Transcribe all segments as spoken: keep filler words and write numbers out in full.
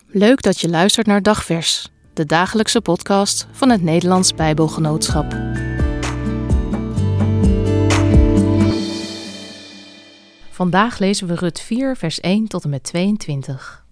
Leuk dat je luistert naar Dagvers, de dagelijkse podcast van het Nederlands Bijbelgenootschap. Vandaag lezen we Rut vier, vers één tot en met tweeëntwintig.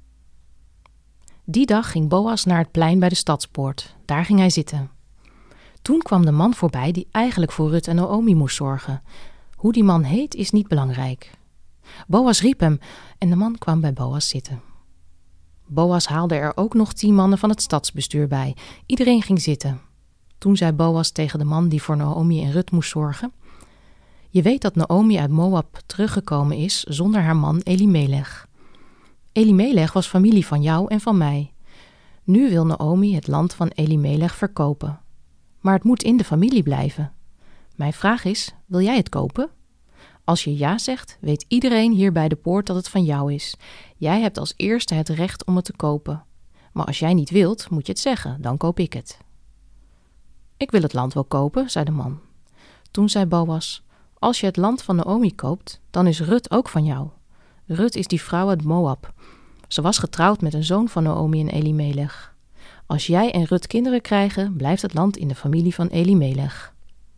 Die dag ging Boas naar het plein bij de stadspoort. Daar ging hij zitten. Toen kwam de man voorbij die eigenlijk voor Rut en Naomi moest zorgen. Hoe die man heet is niet belangrijk. Boas riep hem en de man kwam bij Boas zitten. Boas haalde er ook nog tien mannen van het stadsbestuur bij. Iedereen ging zitten. Toen zei Boas tegen de man die voor Naomi en Rut moest zorgen: Je weet dat Naomi uit Moab teruggekomen is zonder haar man Elimelech. Elimelech was familie van jou en van mij. Nu wil Naomi het land van Elimelech verkopen. Maar het moet in de familie blijven. Mijn vraag is, wil jij het kopen? Als je ja zegt, weet iedereen hier bij de poort dat het van jou is. Jij hebt als eerste het recht om het te kopen. Maar als jij niet wilt, moet je het zeggen, dan koop ik het. Ik wil het land wel kopen, zei de man. Toen zei Boas: Als je het land van Naomi koopt, dan is Rut ook van jou. Rut is die vrouw uit Moab. Ze was getrouwd met een zoon van Naomi en Elimelech. Als jij en Rut kinderen krijgen, blijft het land in de familie van Elimelech.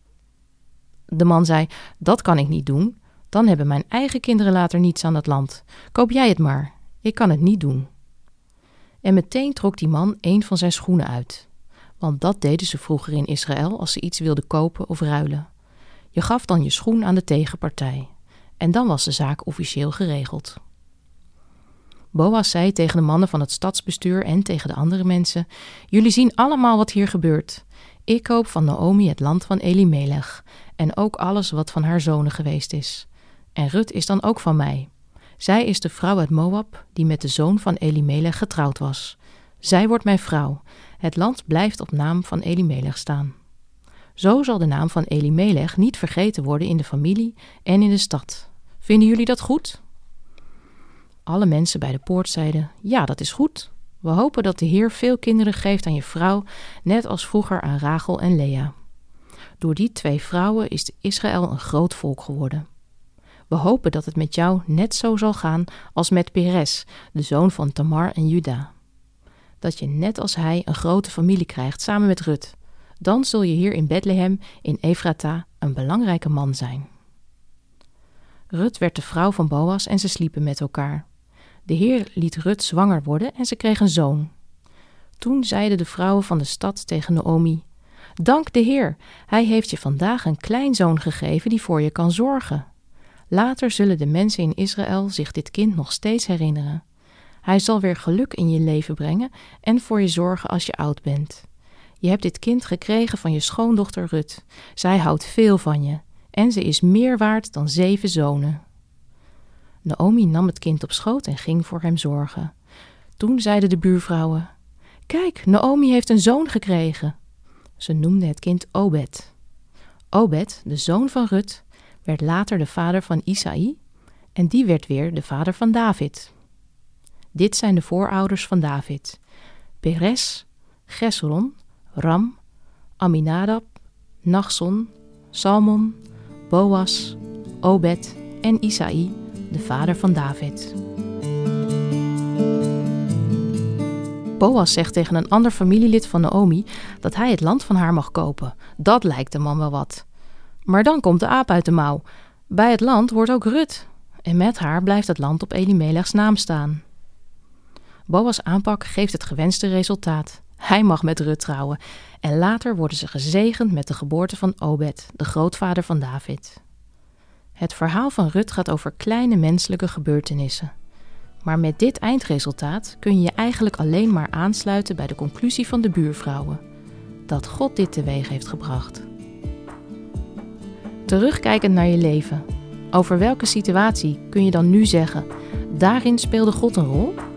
De man zei: Dat kan ik niet doen. Dan hebben mijn eigen kinderen later niets aan het land. Koop jij het maar. Ik kan het niet doen. En meteen trok die man een van zijn schoenen uit. Want dat deden ze vroeger in Israël als ze iets wilden kopen of ruilen. Je gaf dan je schoen aan de tegenpartij. En dan was de zaak officieel geregeld. Boas zei tegen de mannen van het stadsbestuur en tegen de andere mensen: Jullie zien allemaal wat hier gebeurt. Ik koop van Naomi het land van Elimelech en ook alles wat van haar zonen geweest is. En Rut is dan ook van mij. Zij is de vrouw uit Moab die met de zoon van Elimelech getrouwd was. Zij wordt mijn vrouw. Het land blijft op naam van Elimelech staan. Zo zal de naam van Elimelech niet vergeten worden in de familie en in de stad. Vinden jullie dat goed? Alle mensen bij de poort zeiden: Ja, dat is goed. We hopen dat de Heer veel kinderen geeft aan je vrouw, net als vroeger aan Rachel en Lea. Door die twee vrouwen is Israël een groot volk geworden. We hopen dat het met jou net zo zal gaan als met Perez, de zoon van Tamar en Juda. Dat je net als hij een grote familie krijgt samen met Rut. Dan zul je hier in Bethlehem, in Efrata, een belangrijke man zijn. Rut werd de vrouw van Boas en ze sliepen met elkaar. De Heer liet Rut zwanger worden en ze kreeg een zoon. Toen zeiden de vrouwen van de stad tegen Naomi: Dank de Heer, hij heeft je vandaag een kleinzoon gegeven die voor je kan zorgen. Later zullen de mensen in Israël zich dit kind nog steeds herinneren. Hij zal weer geluk in je leven brengen en voor je zorgen als je oud bent. Je hebt dit kind gekregen van je schoondochter Rut. Zij houdt veel van je en ze is meer waard dan zeven zonen. Naomi nam het kind op schoot en ging voor hem zorgen. Toen zeiden de buurvrouwen: Kijk, Naomi heeft een zoon gekregen. Ze noemden het kind Obed. Obed, de zoon van Rut, werd later de vader van Isaï en die werd weer de vader van David. Dit zijn de voorouders van David: Perez, Gesron, Ram, Aminadab, Nachson, Salmon, Boas, Obed en Isaï, de vader van David. Boas zegt tegen een ander familielid van Naomi dat hij het land van haar mag kopen. Dat lijkt de man wel wat. Maar dan komt de aap uit de mouw. Bij het land hoort ook Rut. En met haar blijft het land op Elimelechs naam staan. Boas' aanpak geeft het gewenste resultaat. Hij mag met Rut trouwen. En later worden ze gezegend met de geboorte van Obed, de grootvader van David. Het verhaal van Rut gaat over kleine menselijke gebeurtenissen. Maar met dit eindresultaat kun je je eigenlijk alleen maar aansluiten bij de conclusie van de buurvrouwen: dat God dit teweeg heeft gebracht. Terugkijkend naar je leven, over welke situatie kun je dan nu zeggen: daarin speelde God een rol?